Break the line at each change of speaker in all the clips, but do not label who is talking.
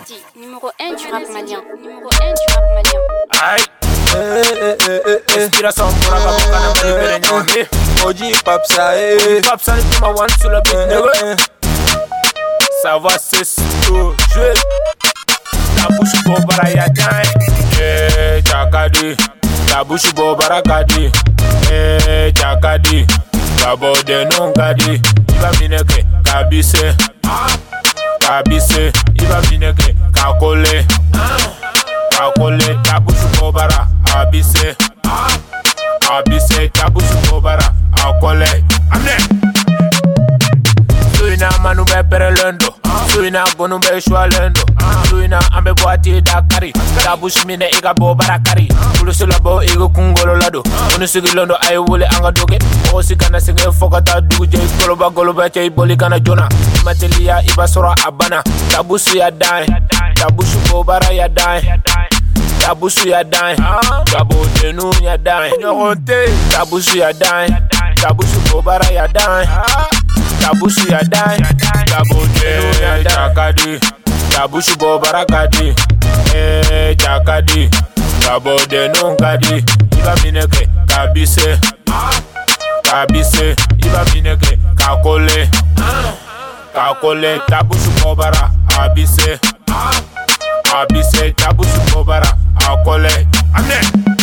Daddy, numéro 1 du rap malien. Numéro 1 du rap malien.
Aïe. Inspiration pour la cabocana, mais libéré nyamé.
Oji Papsa,
Papsa, c'est ma one sur le beat, nègre. Ça va, c'est tout. Jouer. La bouche pour Barayadin. Chakadi. La bouche pour Barakadi. Chakadi. Kabo de Nongadi. Il va mineke. Kabise. Kabise. Il va mineke. Kakole. Kakole. La bouche pour Bara. Abise. Abise. La bouche pour Bara. Akole. Amen. Suina manu be pere lendo. Suina gonu be shwa lendo. Suina ambe boati dakari. La bush mine iga bo barakari. Ulusu labo iga kungolo lado. Unu sigi londo ayi wole anga doge. O sikana singe fokata duje. Goloba che iboli kana jona. Matelia iba sora abana. La busu ya dai. La busu bo bara ya dai. La busu ya dai. Gabo tenu ya dai. Nyoronte. La busu ya dai. La busu bo bara ya dai. Tabusu ya dai, tabote ya chakadi, tabusu bo barakadi, chakadi, tabode nungadi, iba mineke kabise, kabise, iba mineke kakole, kakole, tabusu bo bara abise, abise, tabusu bo bara akole, amen.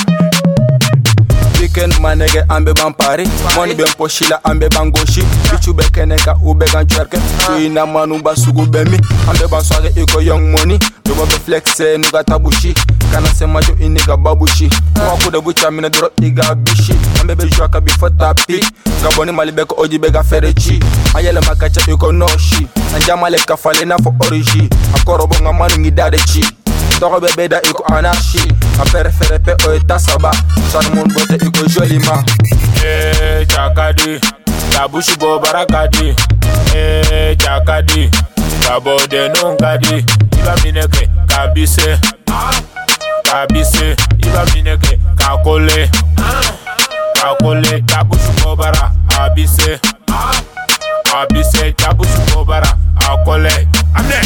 Weekend manege ambe ban pari Money ben poshila ambe ban goshi Bichu beke neka ube gan chwerke Suina manu ba sugu bemi Ambe ban swage iko young money Doba be flexe nuga tabushi Kana se majo iniga babushi Kwa kude bucha mine duro iga bishi Ambe be jwaka bifo tapi Gaboni mali beko oji bega ferechi Ayele makacha iko noshi Nanjama le kafale na fo origi Akoro bonga manu ngidade chi Toro bebe da iko anarchie A perifere pe o eta saba Son moun bote iko jolima
Chakadi La bouche bo barakadi Chakadi Kabo de nungadi Iba mineke kabise Kabise Iba mineke kakole Kakole La bouche bo bara abise Abise La bouche bo bara akole Amen.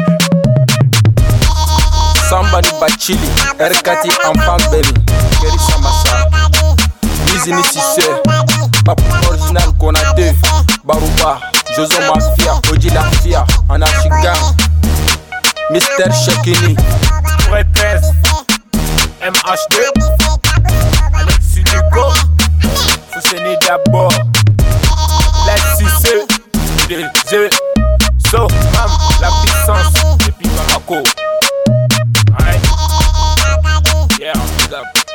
Somebody Bachili, Erkati Enfant Baby, Keri Samasa, Lizini Sisse, Papu Original Konate, Baruba, Jozo Mafia, Oji Lafia, Anarchy Gang, Mr. Shekini,
Prêtresse, MHD, Alexis Nico, Fousseni d'abord, Let's Sisse, So, Mam, la puissance, et puis Bamako. Yeah, big up.